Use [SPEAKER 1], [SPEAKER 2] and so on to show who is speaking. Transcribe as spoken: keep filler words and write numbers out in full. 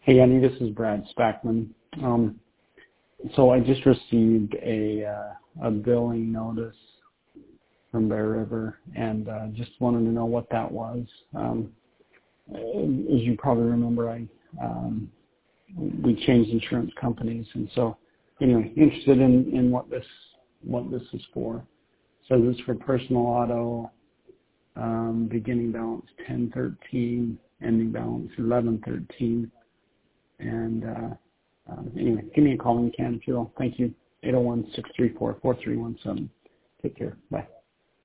[SPEAKER 1] Hey, Andy, this is Brad Spackman. Um, so I just received a uh, a billing notice from Bear River, and uh, just wanted to know what that was. Um, as you probably remember, I um, we changed insurance companies, and so anyway, interested in, in what this what this is for. So this is for personal auto, um, beginning balance ten thirteen, ending balance eleven thirteen. And uh, um, anyway, give me a call when you can if you will. Thank you. eight oh one, six three four, four three one seven. Take care. Bye.